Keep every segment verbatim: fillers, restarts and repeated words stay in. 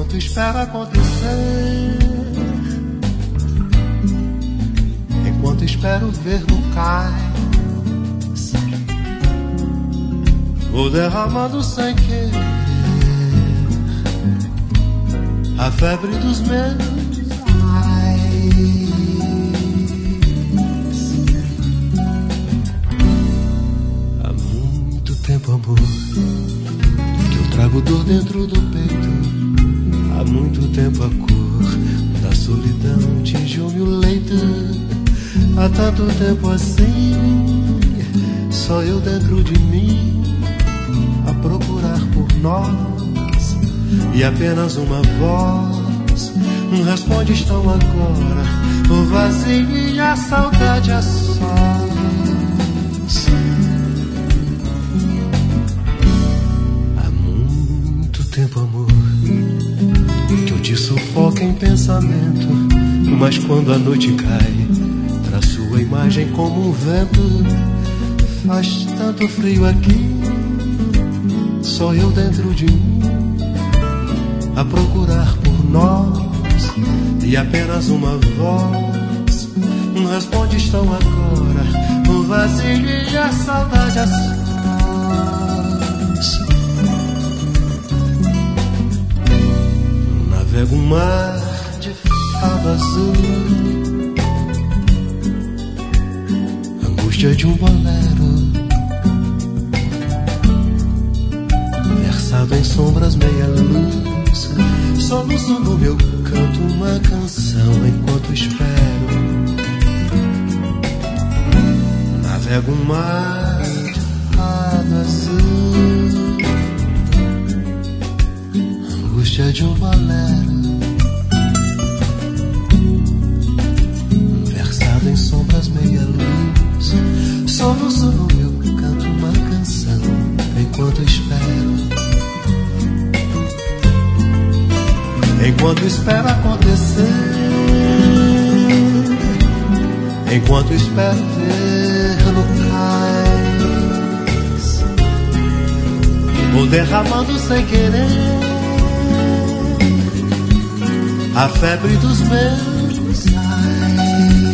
enquanto espero acontecer, enquanto espero ver no cais o derramado sem querer a febre dos meus pais. Há muito tempo, amor, que eu trago dor dentro do peito. Há muito tempo a cor da solidão tingiu-me o leito. Há tanto tempo assim, só eu dentro de mim a procurar por nós, e apenas uma voz responde: estão agora o vazio e a saudade a sós. Há muito tempo, amor, que eu te sufoco em pensamento, mas quando a noite cai, traz sua imagem como um vento. Faz tanto frio aqui, só eu dentro de mim a procurar por nós, e apenas uma voz responde: estão agora o vazio e a saudade a sós. Navego um mar de fado azul, angústia de um bolero, versado em sombras meia luz. Soluço no meu canto uma canção enquanto espero. Navego um mar de fado azul, angústia de um bolero, versado em sombras meia luz. Soluço no meu canto uma canção enquanto espero. Enquanto espero acontecer, enquanto espero ver no cais o derramando sem querer a febre dos meus ais.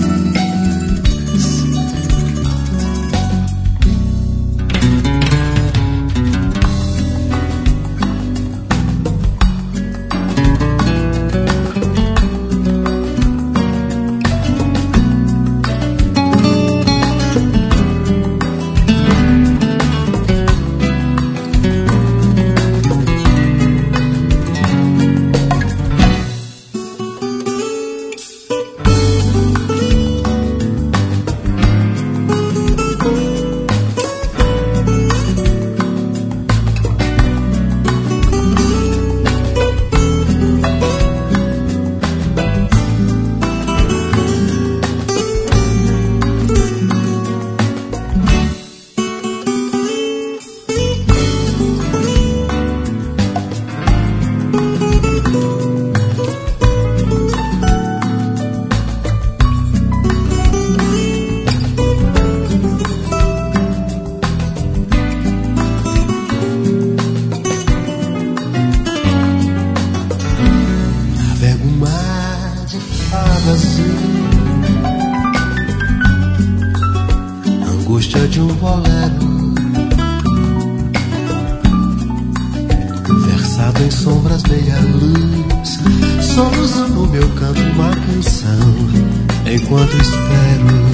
Angústia de um bolero, versado em sombras meia luz. Soluço no meu canto uma canção enquanto espero.